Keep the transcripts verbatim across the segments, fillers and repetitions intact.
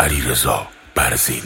علیرضا برزین.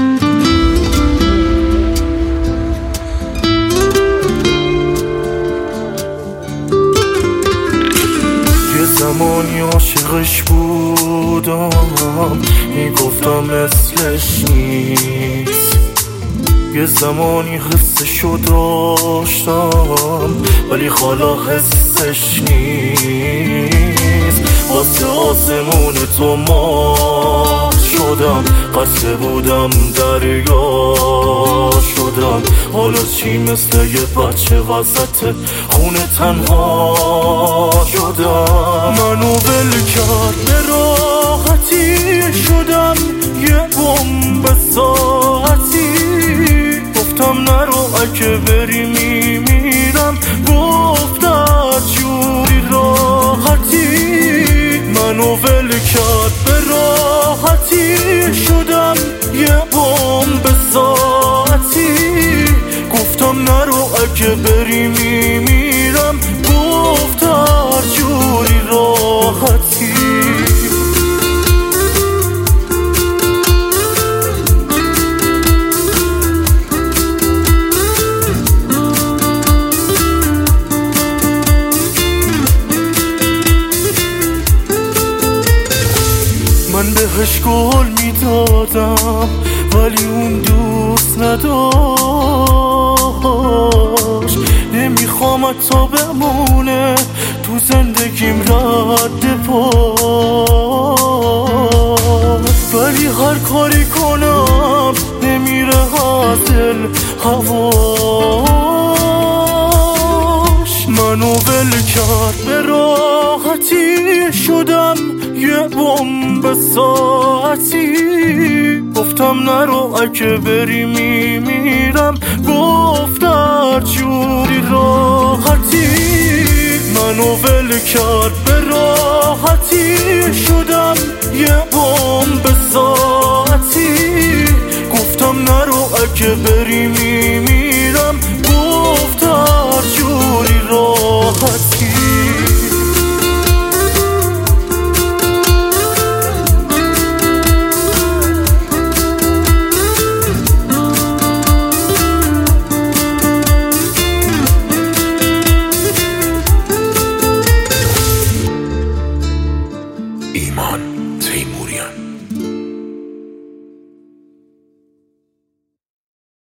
یه زمانی عاشقش بودم، میگفتم مثلش نیست. یه زمانی حسشو داشتم ولی حالا حسش نیست. واسه آسمون تو مات شدم، قصه بودم دریا شدم. حالا چی مثل یه بچه وسط خونه تنها شدم. منو ول کرد به راحتی، شدم یه بمب ساعتی. گفتم نرو اگه بری میمیرم، گفت هر جوری راحتی. منو ول کرد به راحتی، شدم یه بمب ساعتی. گفتم نرو اگه بری میمیرم، گفت هر جوری راحتی. من بهش گل میدادم ولی اون دوست نداشت. نمیخوام حتی بمونه تو زندگیم رد پاس، ولی هر کاری کنم نمیره از دل هواش. منو ول کرد به راحتی، شدم یه بمب ساعتی. گفتم نرو اگه بری میمیرم، گفت هر جوری راحتی. منو ول کرد به راحتی، شدم یه بمب ساعتی. گفتم نرو اگه بری